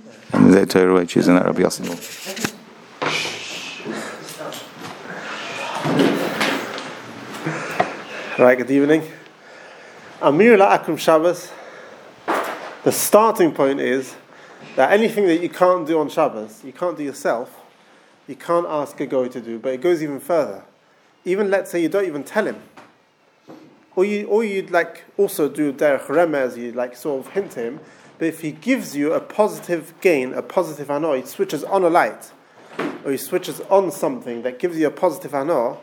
And the Torah way choosing that Rabbi Yossi. Right, good evening. Amir La'akum Shabbos. The starting point is that anything that you can't do on Shabbos, you can't do yourself, you can't ask a goy to do, but it goes even further. Even let's say you don't even tell him. Or you'd like also do derech remez, you like sort of hint to him, but if he gives you a positive gain, a positive hana, he switches on a light, or he switches on something that gives you a positive hana,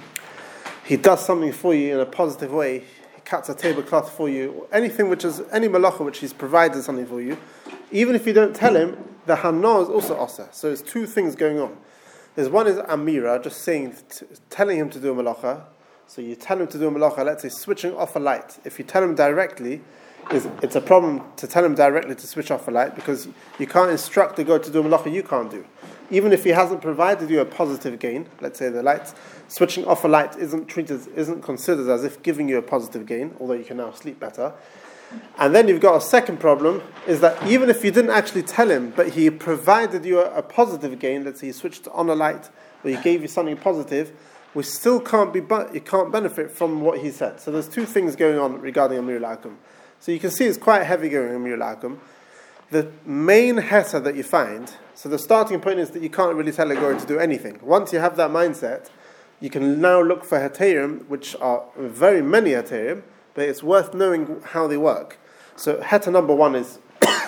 he does something for you in a positive way, he cuts a tablecloth for you, anything which is, any malacha which he's provided something for you, even if you don't tell him, the hana is also asa. So there's two things going on. There's one is amira, just saying, telling him to do a malacha. So you tell him to do a malacha, let's say switching off a light. If you tell him directly, it's a problem to tell him directly to switch off a light, because you can't instruct the God to do a malacha you can't do. Even if he hasn't provided you a positive gain, let's say the light, switching off a light isn't considered as if giving you a positive gain, although you can now sleep better. And then you've got a second problem, is that even if you didn't actually tell him, but he provided you a positive gain, let's say he switched on a light, or he gave you something positive, we still you can't benefit from what he said. So there's two things going on regarding Amir La'akum. So you can see it's quite heavy going Amir La'akum. The main heta that you find, so the starting point is that you can't really tell a goy to do anything. Once you have that mindset, you can now look for heterim, which are very many heterim, but it's worth knowing how they work. So heta number one is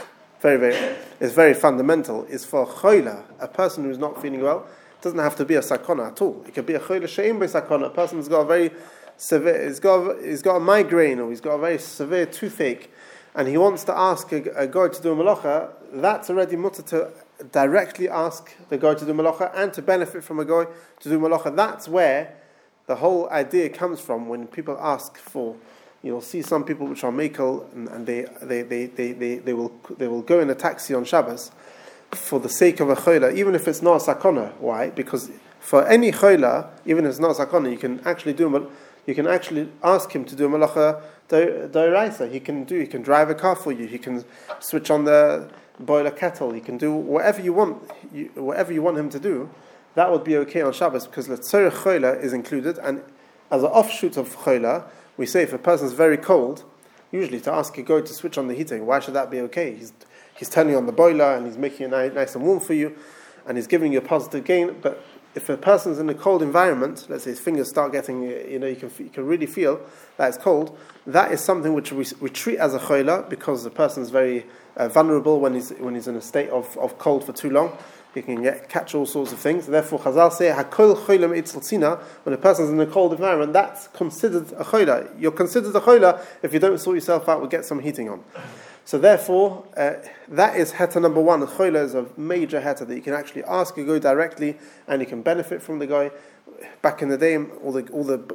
very fundamental, is for choila, a person who's not feeling well. It doesn't have to be a sakona at all. It could be a choila she'im sakona. A person's got a very severe, he's got a migraine, or he's got a very severe toothache, and he wants to ask a goy to do a malacha. That's already mutter to directly ask the goy to do malacha and to benefit from a goy to do malacha. That's where the whole idea comes from. When people ask for, you'll see some people which are mekel, and they will go in a taxi on Shabbos for the sake of a choila, even if it's not a sakona. Why? Because for any choila, even if it's not a sakona, you can actually ask him to do a malacha d'oraisa. He can drive a car for you. He can switch on the boiler kettle. He can do whatever you want him to do. That would be okay on Shabbos, because the tzorech choila is included. And as an offshoot of choila, we say if a person's very cold, usually to ask a goy to switch on the heating, why should that be okay? He's turning on the boiler and he's making it nice and warm for you, and he's giving you a positive gain. But if a person's in a cold environment, let's say his fingers start getting, you can really feel that it's cold, that is something which we treat as a choila, because the person's very vulnerable when he's in a state of cold for too long. He can catch all sorts of things. Therefore, Chazal say, Hakol choila me'itzel tzina, when a person's in a cold environment, that's considered a choila. You're considered a choila if you don't sort yourself out, we'll get some heating on. So therefore, that is heta number one. Choila is a major heta that you can actually ask a guy directly, and you can benefit from the guy. Back in the day, all the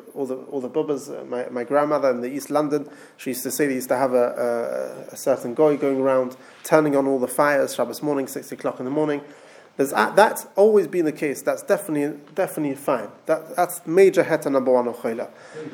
bubbas, my grandmother in the East London, she used to say they used to have a certain guy going around turning on all the fires Shabbos morning, 6 o'clock in the morning. That's always been the case. That's definitely fine. That's major heta number one of choila.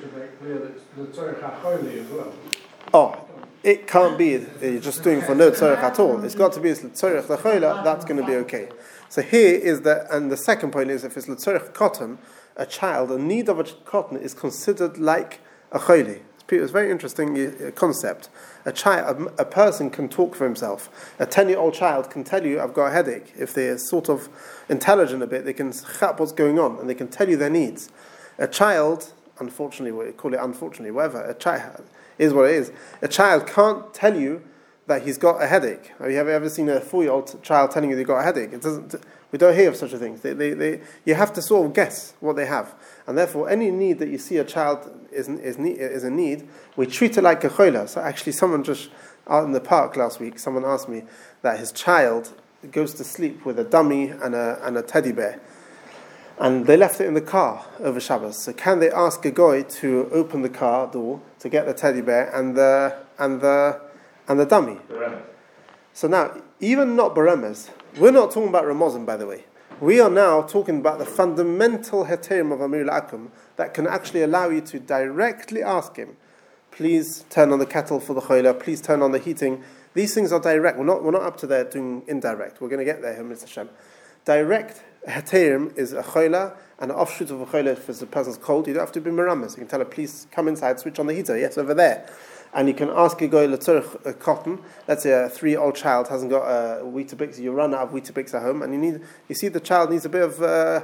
It can't be you're just doing for no tzorech at all. It's got to be l'tzorech l'choila. That's going to be okay. So here is and the second point is, if it's l'tzorech cotton, a child, a need of a cotton is considered like a choili. It's a very interesting concept. A person can talk for himself. A 10-year-old child can tell you, I've got a headache. If they're sort of intelligent a bit, they can chap what's going on, and they can tell you their needs. A child, unfortunately, we call it unfortunately, whatever, a child is what it is. A child can't tell you that he's got a headache. Have you ever seen a 4-year-old child telling you they've got a headache? We don't hear of such a thing. You have to sort of guess what they have. And therefore, any need that you see a child is a need, we treat it like a choila. So actually, someone just out in the park last week, someone asked me that his child goes to sleep with a dummy and a teddy bear. And they left it in the car over Shabbos. So can they ask a guy to open the car door to get the teddy bear and the dummy? So now, even not beremes, we're not talking about Ramazan, by the way. We are now talking about the fundamental heterim of Amir La'akum that can actually allow you to directly ask him, please turn on the kettle for the choila, please turn on the heating, These things are direct. We're not up to there doing indirect. We're going to get there, Mr. Hashem. Direct heterim is a choila, and an offshoot of a choila if the person's cold. You don't have to be meramas. You can tell her, please come inside, switch on the heater. Yes, over there. And you can ask a guy a cotton. Let's say a 3-year-old child hasn't got a Weetabix. You run out of Weetabix at home, and you see the child needs a bit of.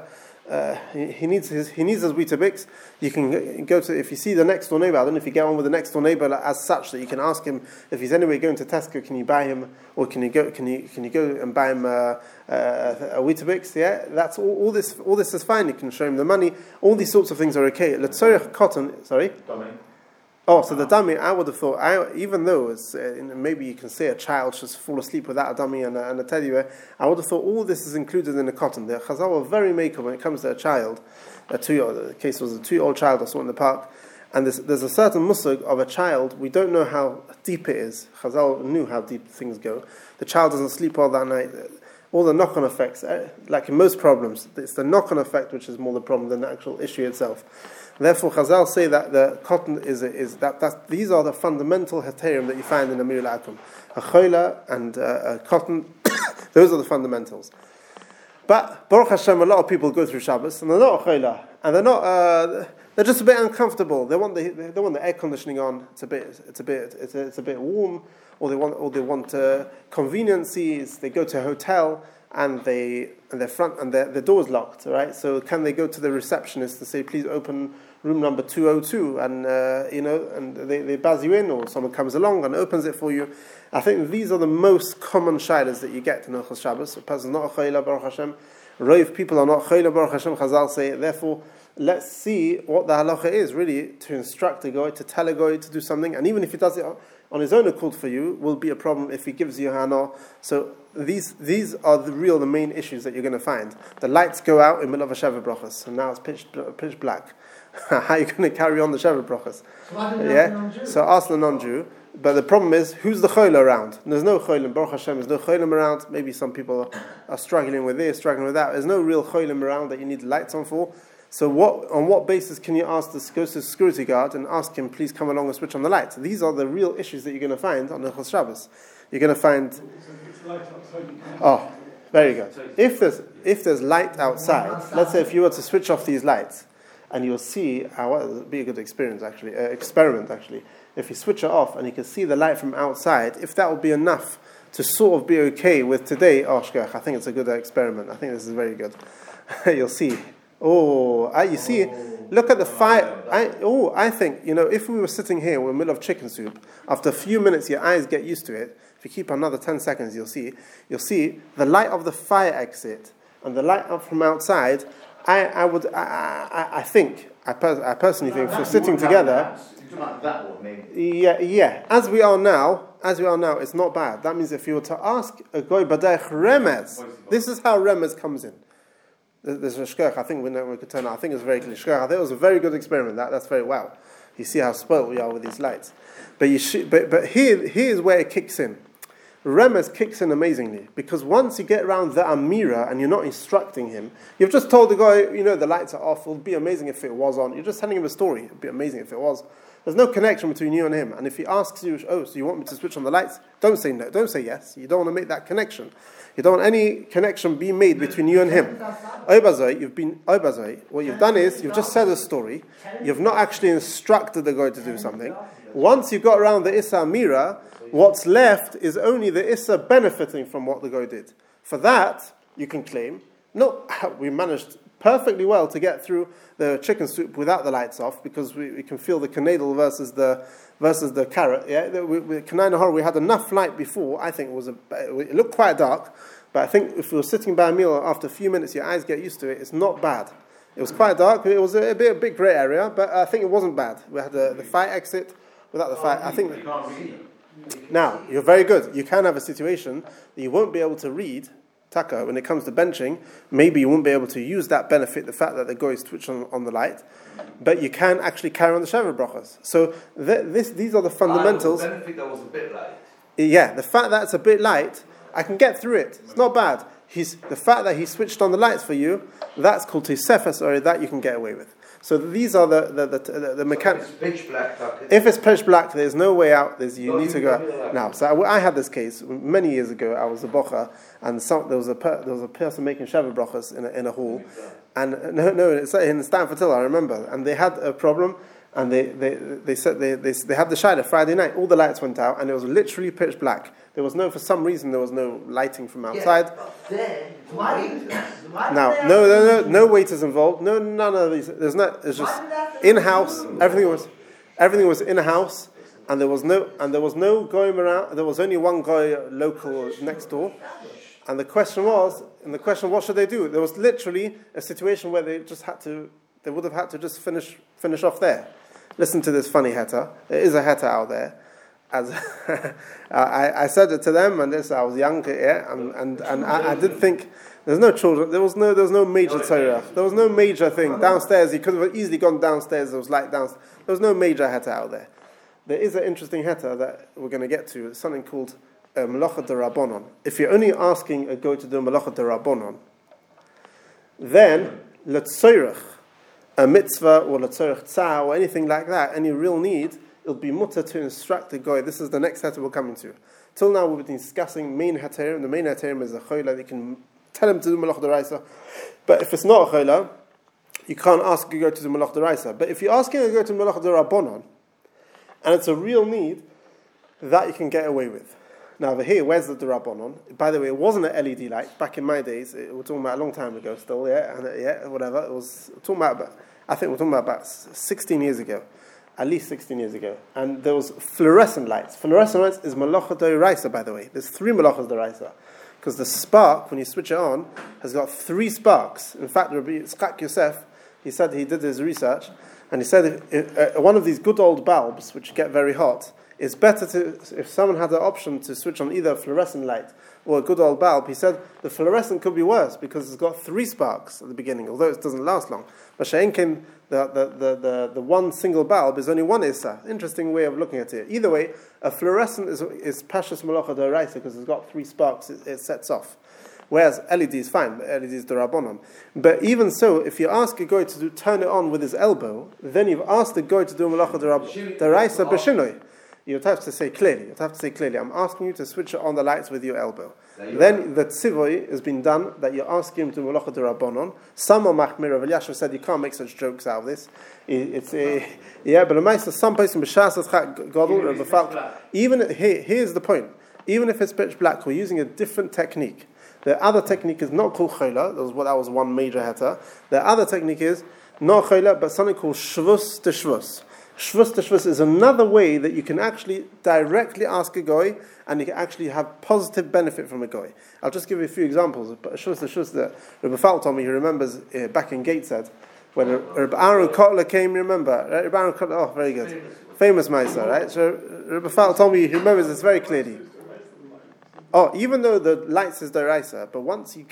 He needs his Weetabix. You can go to, if you see the next door neighbor, I don't know if you get on with the next door neighbor as such that you can ask him if he's anyway going to Tesco, can you buy him, or can you go and buy him a Weetabix? Yeah, that's all this is fine. You can show him the money. All these sorts of things are okay. Letzorich cotton, sorry. Oh, so the dummy, I would have thought, even though it's, maybe you can say a child should fall asleep without a dummy and a teddy bear, I would have thought all this is included in the cotton. The Chazal were very maker when it comes to a child. The case was a 2-year-old child I saw in the park, and there's a certain musug of a child, we don't know how deep it is. Chazal knew how deep things go. The child doesn't sleep all that night. All the knock-on effects, like in most problems, it's the knock-on effect which is more the problem than the actual issue itself. Therefore, Chazal say that the cotton is that these are the fundamental heterim that you find in the Amir al-Akum. A choila and a cotton, those are the fundamentals. But Baruch Hashem, a lot of people go through Shabbos and they're not a choila, and they're just a bit uncomfortable. They want the air conditioning on. It's a bit warm, or they want conveniences. They go to a hotel and their door's locked, right? So can they go to the receptionist to say, please open room number 202, and and they buzz you in, or someone comes along and opens it for you. I think these are the most common shilas that you get in Hilchos Shabbos. A person's not a chayla, Baruch Hashem. Roiv people are not chayla, Baruch Hashem. Chazal say, therefore, let's see what the halacha is, really, to instruct a guy, to tell a guy to do something, and even if he does it on his own accord for you, will be a problem if he gives you hana. So these are the main issues that you're going to find. The lights go out in the middle of a Sheva Brachos, and now it's pitch black. How are you going to carry on the Sheva Brachos? So ask the non-Jew. But the problem is, who's the cholim around? There's no cholim. Baruch Hashem, there's no cholim around. Maybe some people are struggling with this, struggling with that. There's no real cholim around that you need lights on for. So on what basis can you ask go to the security guard and ask him, please come along and switch on the lights? These are the real issues that you're going to find on the Hilchos Shabbos. You're going to find... Oh, very good. If there's light outside, let's say if you were to switch off these lights, and you'll see, it would be a good experiment actually. If you switch it off and you can see the light from outside, if that would be enough to sort of be okay with today, I think it's a good experiment. I think this is very good. You'll see. You see, look at the fire. I think, if we were sitting here, we're in the middle of chicken soup, after a few minutes your eyes get used to it. If you keep another 10 seconds, you'll see the light of the fire exit and the light up from outside. I personally think if we're sitting together, yeah. As we are now, it's not bad. That means if you were to ask a goy badech remez, this is how remez comes in. There's a shkach. I think we could turn out. I think it's very clear. Shkach. I think it was a very good experiment. That's very well. You see how spoiled we are with these lights. But here's where it kicks in. Remez kicks in amazingly, because once you get around the Amira and you're not instructing him, you've just told the guy, the lights are off, it would be amazing if it was on. You're just telling him a story, it would be amazing if it was. There's no connection between you and him. And if he asks you, so you want me to switch on the lights? Don't say no, don't say yes. You don't want to make that connection. You don't want any connection be made between you and him. What you've done is, you've just said a story, you've not actually instructed the guy to do something. Once you've got around the Issa Amira, what's left is only the Issa benefiting from what the guy did. For that, you can claim, we managed perfectly well to get through the chicken soup without the lights off, because we can feel the kanadal versus the carrot. Yeah, Kanai Nahar, we had enough light before. I think it looked quite dark, but I think if we were sitting by a meal, after a few minutes, your eyes get used to it. It's not bad. It was quite dark. It was a bit grey area, but I think it wasn't bad. We had the fire exit without the fire. I think. Now, you're very good. You can have a situation that you won't be able to read, Taka, when it comes to benching. Maybe you won't be able to use that benefit, the fact that the guy is switched on the light, but you can actually carry on the Sheva Brachos. So these are the fundamentals. The benefit that was a bit light. Yeah, the fact that it's a bit light, I can get through it. It's not bad. The fact that he switched on the lights for you, that's called Tisefes, or that you can get away with. So these are the mechanics. Pitch black. If it's pitch black, there's no way out. You need to go out. Now. So I had this case many years ago. I was a bocha, and there was a person making Shabbat brachas in a hall, and it's in Stanford Hill. I remember, and they had a problem, and they said they had the Shiloh Friday night. All the lights went out, and it was literally pitch black. There was for some reason there was no lighting from outside. Now, no waiters involved. None of these. There's not. It's just in house. Everything was in house, and there was no going around. There was only one guy local next door, and the question was, what should they do? There was literally a situation where they would have had to just finish off there. Listen to this funny heta. There is a heta out there. As I said it to them, and I was young, and I did think there's no children. There was no major tzorach. There was no major thing downstairs. He could have easily gone downstairs. There was light downstairs. There was no major heta out there. There is an interesting heta that we're going to get to. It's something called malacha d'Rabbanon. If you're only asking a go to do malacha d'Rabbanon, then letzorach, a mitzvah or letzorach tzah or anything like that, any real need, it'll be mutter to instruct the guy. This is the next heter we're coming to. Till now we've been discussing main heterim. The main heterim is a chola. You can tell him to do malach d'oraisa. But if it's not a chola, you can't ask a guy to do malach d'oraisa. But if you're asking a guy to do malach d'Rabbanon, and it's a real need, that you can get away with. Now over here, where's the d'Rabbanon? By the way, it wasn't an LED light. Back in my days, we're talking about a long time ago still, whatever. It was, I think we're talking about 16 years ago. At least 16 years ago. And there was fluorescent lights. Fluorescent lights is malacha d'oraisa, by the way. There's 3 malachas d'oraisa. Because the spark, when you switch it on, has got 3 sparks. In fact, Rabbi Yitzchak Yosef, he said he did his research, and he said if one of these good old bulbs, which get very hot, it's better if someone had the option to switch on either a fluorescent light or a good old bulb, he said the fluorescent could be worse because it's got 3 sparks at the beginning, although it doesn't last long. But She'enkin, the one single bulb is only 1 Issa. Interesting way of looking at it. Either way, a fluorescent is Pashas Malacha d'Oraisa because it's got 3 sparks, it sets off. Whereas LED is fine, but LED is d'Rabbanon. But even so, if you ask a guy to turn it on with his elbow, then you've asked the guy to do Malacha d'Oraisa b'shinoi. You'd have to say clearly, I'm asking you to switch on the lights with your elbow. Then the tzivoi has been done that you're asking him to malacha d'Rabbanon. Some are machmir. Rav Elyashiv said you can't make such jokes out of this. But the ma'aser, some person b'shas gadol. Even here's the point. Even if it's pitch black, we're using a different technique. The other technique is not called chola. That was one major heta. The other technique is not chola, but something called shvus to shvus. Shvus to shvus is another way that you can actually directly ask a goy, and you can actually have positive benefit from a goy. I'll just give you a few examples. But shvus to shvus that Rabbi Fal told me he remembers back in Gateshead when Rabbi Aaron Kotler came. Remember, Rabbi Aaron Kotler? Oh, very good, famous Meiser, right? So Rabbi Fal told me he remembers this very clearly. Oh, even though the lights is d'oraisa, but once you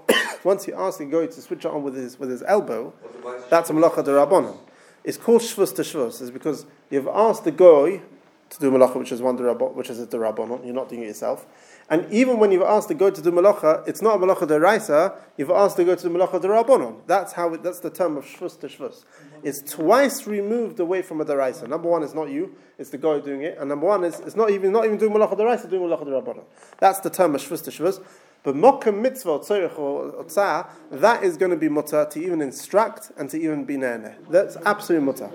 ask the goy to switch it on with his elbow, that's a malacha d'Rabbanon. It's called shvus to shvus, is because you've asked the goy to do malacha, which is a d'Rabbanon. You're not doing it yourself. And even when you've asked the goy to do malacha, it's not a malacha d'oraisa. You've asked the goy to do malacha d'Rabbanon. That's the term of shvus to shvus. It's twice removed away from a d'oraisa. Number one is not you; it's the goy doing it. And number one is it's not even doing malacha d'oraisa, doing malacha d'Rabbanon. That's the term of shvus to shvus. But mokem mitzvah, tzorich or tzah, that is going to be mutter to even instruct and to even be nene. That's absolutely mutter.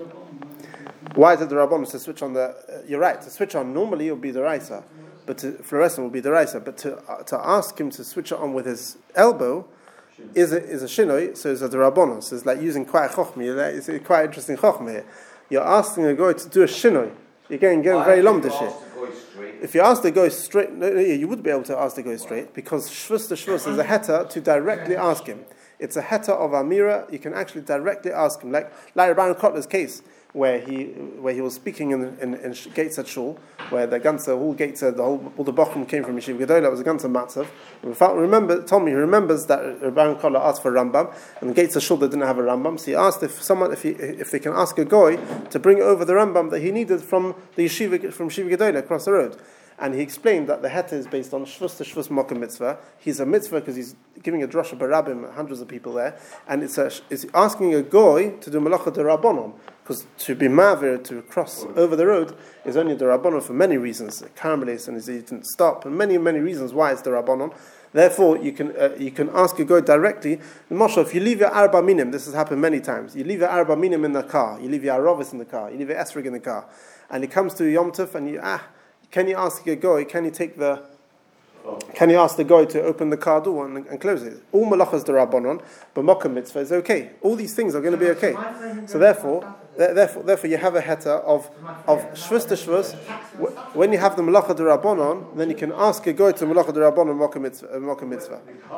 Why is it the Rabbanon to switch on you're right, to switch on normally it will be the raisa, but fluorescent will be the raisa. But to ask him to switch it on with his elbow is a shinoi, so it's a Rabbanon. So it's like using quite a chochmah. It's quite interesting chochmah here. You're asking a guy to do a shinoi. You're getting very lomdish here. If you ask the guy straight, you would be able to ask the guy straight because shvus to shvus is a heta to directly ask him. It's a heta of Amira. You can actually directly ask him, like Baron Kotler's case, where he was speaking in Gateshead Shul, where the ganze whole Gateshead, all the bochum came from Yeshiva Gedolah. It was a ganze matzav. Told me he remembers that Baron Kotler asked for a Rambam, and the Gateshead Shul they didn't have a Rambam, so he asked if they can ask a goy to bring over the Rambam that he needed from Yeshiva Gedolah across the road. And he explained that the heter is based on Shvus to Shvus Mokum Mitzvah. He's a mitzvah because he's giving a drasha barabim, hundreds of people there, and it's asking a goy to do malacha de rabbanon, because to be mavir, to cross over the road, is only the rabbanon for many reasons. Caramelis and he didn't stop, and many reasons why it's the rabbanon. Therefore, you can ask a goy directly. Moshe, if you leave your arba minim, this has happened many times. You leave your arba minim in the car, you leave your aravis in the car, you leave your esrig in the car, and it comes to Yom Tov, and can you ask a goy? Can you ask the guy to open the car door and close it? All malachas the rabbanon, but mokum mitzvah is okay. All these things are going to be okay. So therefore, you have a heter of shvus to shvus. When you have the malacha the rabbanon, then you can ask a guy to malacha the rabbanon mokum mitzvah.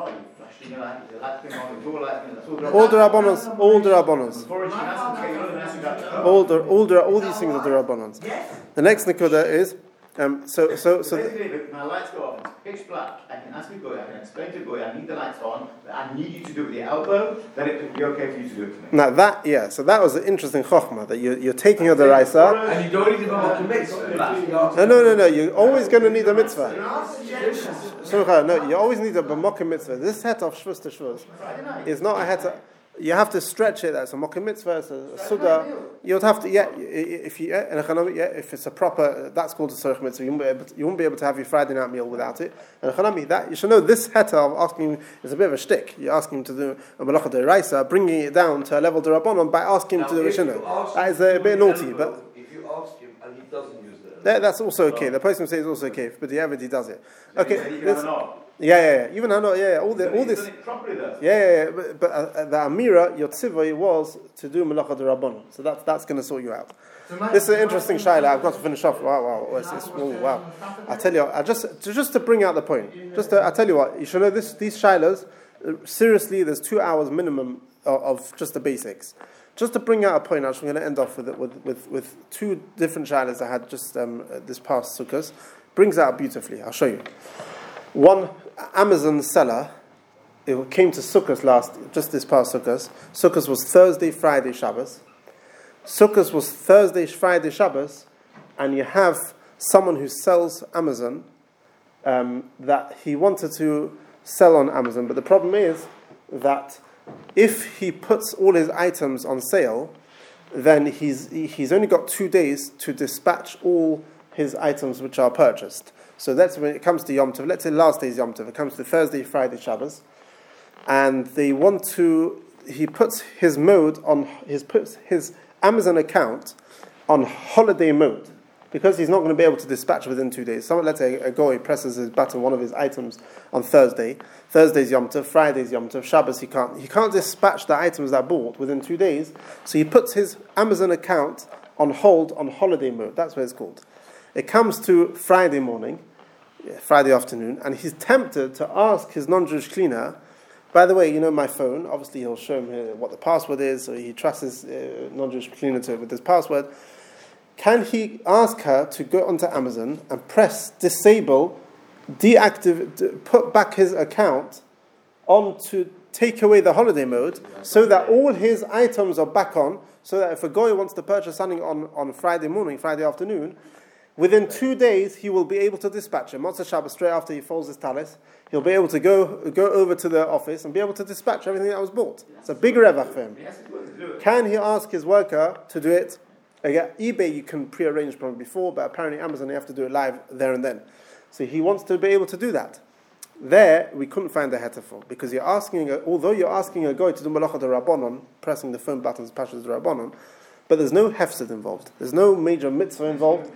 All the rabbonons, all these things are the rabbonons. The next nekuda is. So basically, if my lights go off, it's pitch black, I can ask the goy, I can explain to the goy, I need the lights on, but I need you to do it with the elbow, then it would be okay for you to do it to me. Now so that was an interesting chokhmah, that you're taking a deraisa. And you don't need to be No, you're always going to need a mitzvah. No, you always need a b'mokim mitzvah. This het of shvus to shvus is not a het. You have to stretch it. That's a mokim mitzvah. It's a suda. You'd have to. If it's a proper, that's called a tzorich mitzvah. You won't be able to have your Friday night meal without it. And chanami, that you should know. This heta of asking is a bit of a shtick. You're asking him to do a malacha deraisa, bringing it down to a level de rabbanon by asking him to do rishonu. That is a bit naughty. But if you ask him and he doesn't use it, that's also okay. The person says it's also okay, but the average he does it. Okay. Even I know. All this. But the amira yotzivoi was to do malacha de rabbanon. So that's going to sort you out. This is an interesting shayla. I've got to finish off. Wow. I tell you, just to bring out the point. I tell you what, you should know this. These shaylas, seriously, there's 2 hours minimum of just the basics. Just to bring out a point, I'm going to end off with two different shaylas I had just this past Sukkot. Brings out beautifully. I'll show you. One Amazon seller, it came to Sukkot just this past Sukkot. Sukkot was Thursday, Friday, Shabbos. Sukkot was Thursday, Friday, Shabbos, and you have someone who sells Amazon that he wanted to sell on Amazon, but the problem is that if he puts all his items on sale, then he's only got 2 days to dispatch all his items which are purchased. So that's when it comes to Yom Tov. Let's say last day's Yom Tov. It comes to Thursday, Friday, Shabbos, and he puts his Amazon account on holiday mode because he's not going to be able to dispatch within 2 days. Let's say a goy presses his button, one of his items on Thursday. Thursday's Yom Tov, Friday's Yom Tov, Shabbos he can't dispatch the items that bought within 2 days. So he puts his Amazon account on hold on holiday mode. That's what it's called. It comes to Friday morning, Friday afternoon, and he's tempted to ask his non-Jewish cleaner, by the way, you know my phone, obviously he'll show him what the password is, so he trusts his non-Jewish cleaner with his password. Can he ask her to go onto Amazon and press disable, deactivate, put back his account on to take away the holiday mode so that all his items are back on, so that if a guy wants to purchase something on Friday morning, Friday afternoon, within 2 days, he will be able to dispatch him. Motzei Shabbos, straight after he folds his talis, he'll be able to go over to the office and be able to dispatch everything that was bought. It's a big revach for him. Can he ask his worker to do it? Again, eBay you can pre-arrange from before, but apparently Amazon you have to do it live there and then. So he wants to be able to do that. There, we couldn't find the heter for, because although you're asking a guy to do malacha de rabbanon, pressing the phone buttons, pashas de rabbanon, but there's no hefsed involved. There's no major mitzvah involved.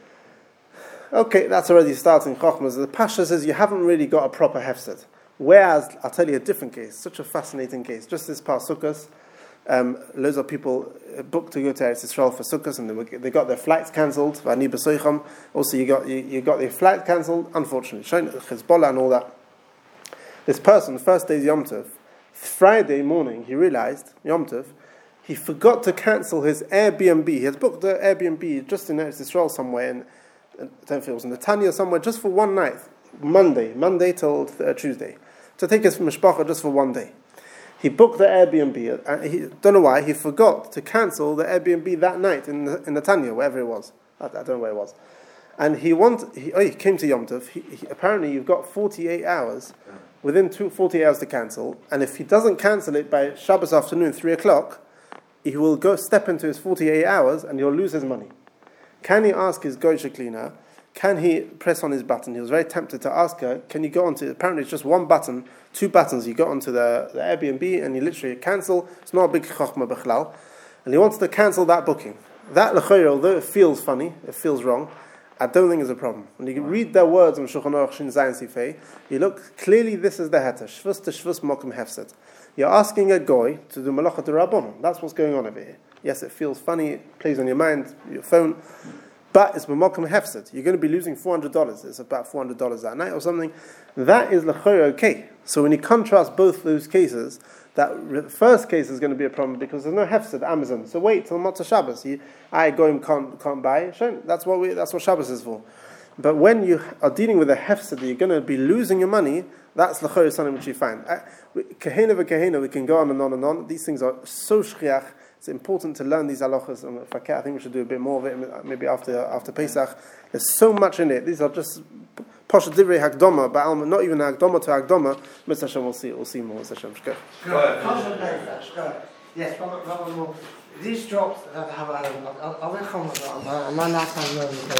Okay, that's already starting chokhmah. The Pasha says you haven't really got a proper hefsed. Whereas, I'll tell you a different case, such a fascinating case. Just this past Sukkot, loads of people booked to go to Eretz Yisrael for Sukkot, and they got their flights cancelled. Also, you got their flight cancelled, unfortunately. Hezbollah and all that. This person, first day's Yom Tov, Friday morning, he realized, Yom Tov, he forgot to cancel his Airbnb. He had booked the Airbnb just in Eretz Yisrael somewhere, I don't know if it was in Netanya somewhere, just for one night, Monday till Tuesday, to take his mishpacha just for 1 day. He booked the Airbnb, and he don't know why, he forgot to cancel the Airbnb that night in Netanya, wherever it was. I don't know where it was. and he came to Yom Tov. Apparently, you've got 48 hours, within 48 hours to cancel, and if he doesn't cancel it by Shabbos afternoon, 3 o'clock, he will go step into his 48 hours and he'll lose his money. Can he ask his goyish cleaner? Can he press on his button? He was very tempted to ask her, can you go on to, apparently it's just one button, 2 buttons, you go onto the Airbnb and you literally cancel. It's not a big chokhmah b'chlal. And he wants to cancel that booking. That l'chayr, although it feels funny, it feels wrong, I don't think it's a problem. When you read their words on Shulchan Aruch Shin Zayin Sifei, you look, clearly this is the heter, shvus to shvus mokum hefset. You're asking a goy to do malacha to rabbonon. That's what's going on over here. Yes, it feels funny, it plays on your mind, your phone, but it's b'mokum hefset. You're going to be losing $400. It's about $400 that night or something. That is l'chayr okay. So when you contrast both those cases, that first case is going to be a problem because there's no hefset Amazon. So wait till Motzei Shabbos. I goyim can't buy. That's what Shabbos is for. But when you are dealing with a hefset, you're going to be losing your money. That's the chayr something which you find. Kahena v'kahena, we can go on and on and on. These things are so shchiach. It's important to learn these halachas. And I think we should do a bit more of it, maybe after Pesach. There's so much in it. These are just Pasha Divrei Hakdama, but not even Hakdama to Hakdama. Mr. Hashem, we'll see more. Mr. Hashem, yes, one more. These drops that have, I'll